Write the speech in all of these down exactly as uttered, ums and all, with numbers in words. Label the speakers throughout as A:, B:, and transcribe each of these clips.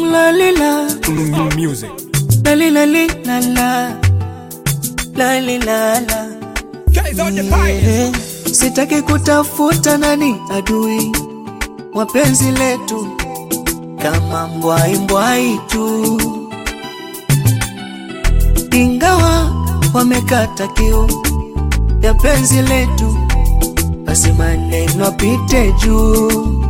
A: La li la
B: music.
A: La li la li la la La li la la
B: Guys on the fire.
A: Sitaki kutafuta nani adui wapenzi letu kama mbwai mbwai tu, ingawa wamekata kiu ya penzi letu, basi maneno apite juu.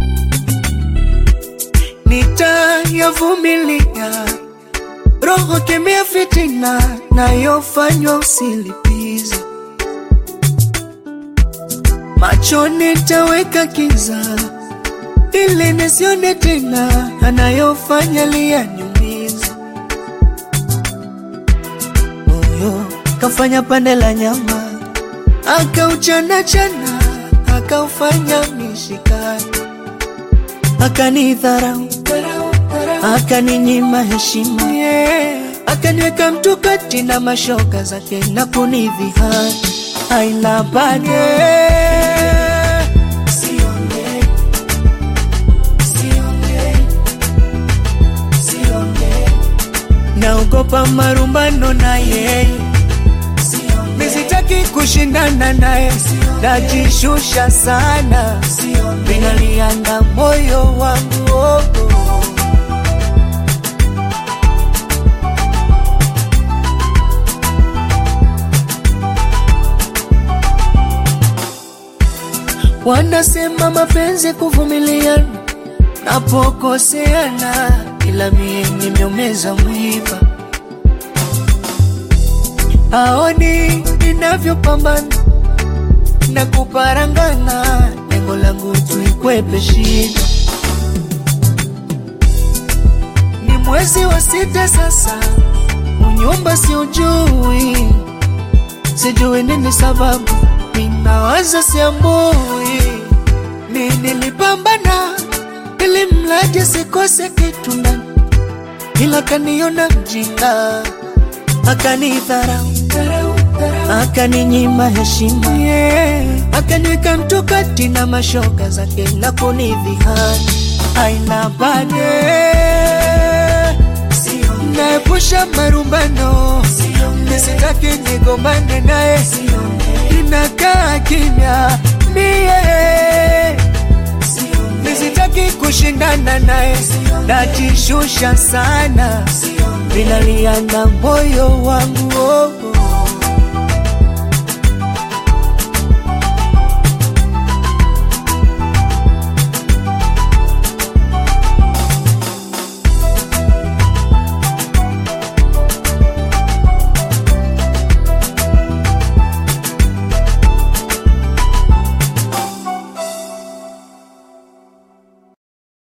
A: Nitayavumilia, roho kemea fitina na yofanywa usilipize. Macho nitaweka kiza ili nisione tena anayofanya liyaniumiza. Moyo kafanya pande la nyama, akauchana chana, akaufanya mishikani, akanidharau, akaninyima heshima, yeah. Akaniweka mtu kati na mashoka zake na kunidhihaki. Haina bade, sionge, sionge, sionge. Naogopa marumbano na yeye, nisitaki kushindana naye, najishusha sana, vinalianga moyo wangu, oh, oh. Wanasema mapenzi kuvumilia napokoseana, ila mie nimeumeza mwiba. Haoni ninavyopambana na kuparangana, lengo langu tuikwepe shida. Ni mwezi wa sita sasa, unyumba si ujui, sijui nini sababu, ninawaza siambui. Ni nilipambana ili mradi sikose kitu ndani, ila kaniona mjinga, akanidharau, akaninyima heshima, yeah. Akaniweka mtu kati na mashoka zake na kunidhihaki. Haina bade, naepusha marumbano, nisitaki nigombane naye, ninakaa kimya mie, nisitaki kushindana naye, najishusha sana, vinalianga moyo wangu, oh, oh.